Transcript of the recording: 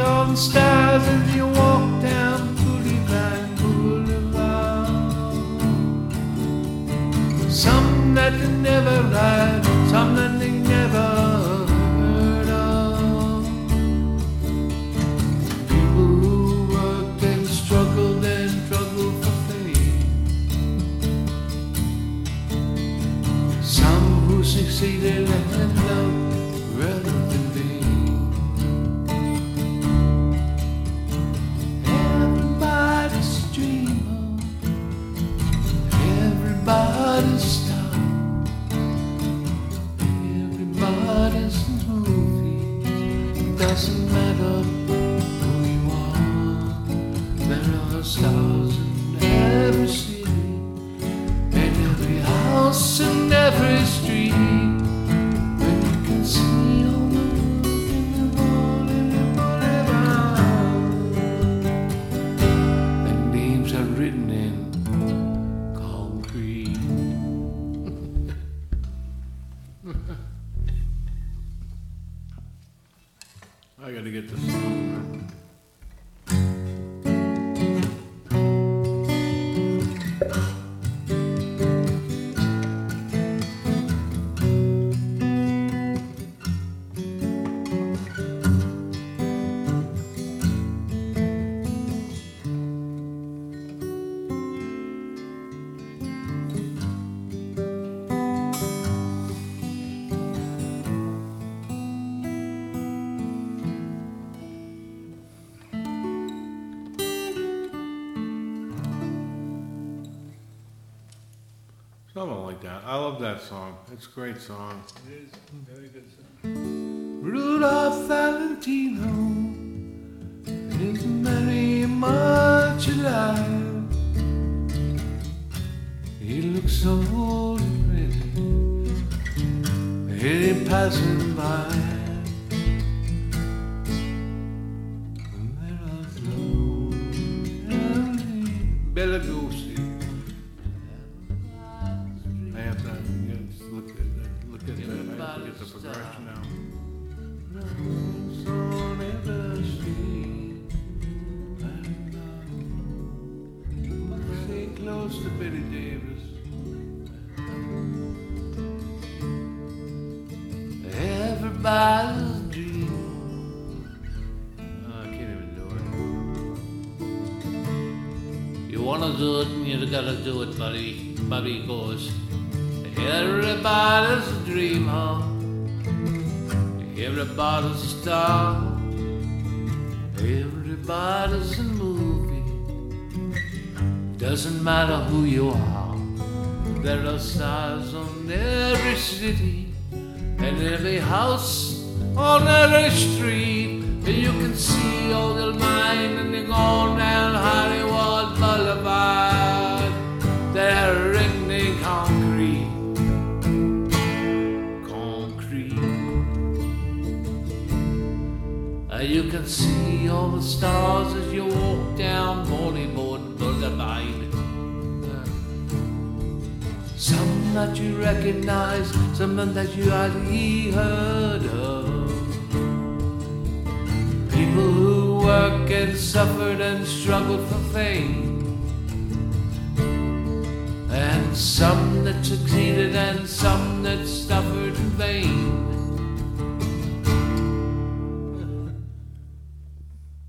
all the stars as you walk down Boulevarд Boulevard. Some that they never ride, some that they never heard of. People who worked and struggled for fame. Some who succeeded and loved rather than vain. Everybody's a dreamer, everybody's star, everybody's a movie. It doesn't matter who you are. There are stars in every city, in every house, in every street. When you can see all the world in the morning and forever. Their names are written in concrete. I gotta get this song. Something like that. I love that song. It's a great song. It is a very good song. Rudolph Valentino is very much alive. He looks so old and pretty. He passing by. And there are lonely Bela Lugosi. Look at that. I have to get the progression now. On every street, stay close to Betty Davis. Everybody's dream. I can't even do it. You wanna do it, and you gotta do it, buddy. Bobby goes. Everybody's a dreamer, everybody's a star, everybody's a movie. Doesn't matter who you are. There are stars on every city and every house on every street. You can see all the line and they go down Hollywood Boulevard. They're in the concrete. You can see all the stars as you walk down Hollywood Boulevard. Some that you recognize, some that you hardly heard of. People who work and suffered and struggled for fame. And some that succeeded and some that suffered in vain.